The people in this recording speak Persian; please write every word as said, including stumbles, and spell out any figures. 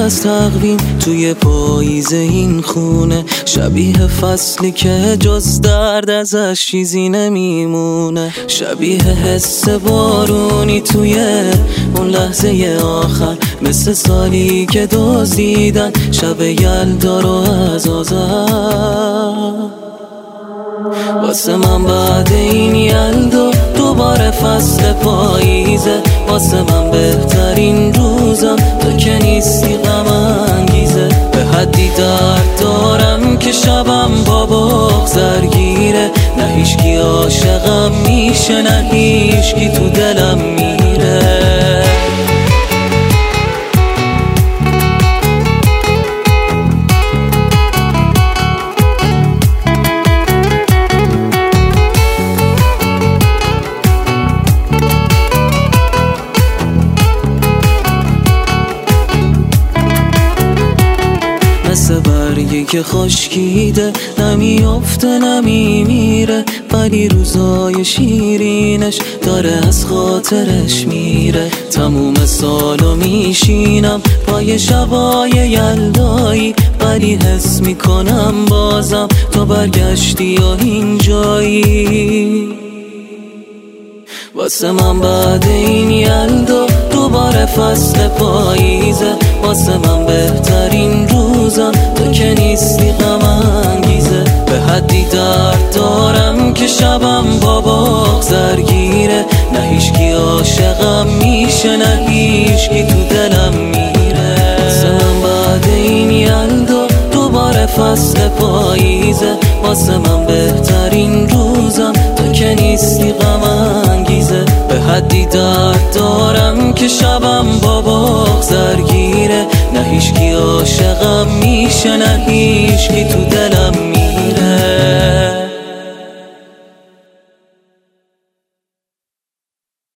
از تقویم توی پاییز این خونه، شبیه فصلی که جز درد ازش چیزی نمیمونه، شبیه حس بارونی توی اون لحظه آخر، مثل سالی که دزدیدن شب یلدا رو از آذر. واسه من بعد این یلدا دوباره فصل پاییزه، واسه من بهترین روزم تو که نیستی غم انگیزه. به حدی درد دارم که شبم با بغض درگیره، نه هیچکی عاشقم میشه نه هیچکی تو دلم میره. مثل برگی که خشکیده، نمیافته نمیمیره، ولی روزای شیرینش داره از خاطرش میره. تموم سالو میشینم پای شبای یلدایی، ولی حس میکنم بازم تو برگشتی و اینجایی. واسه من بعد این یلدا دوباره فصل پاییزه، واسه من بهترین روزم تو که نیستی غم انگیزه. به حدی درد دارم که شبم با بغض درگیره، نه هیچکی عاشقم میشه نه هیچکی تو دلم میره. واسه من بعد این یلدا دوباره فصل پاییزه، واسه من بهترین روزم تو که نیستی غم انگیزه. به حدی درد دارم که شبم با بغض درگیره، نه هیچکی عاشقم میشه نه هیچکی تو دلم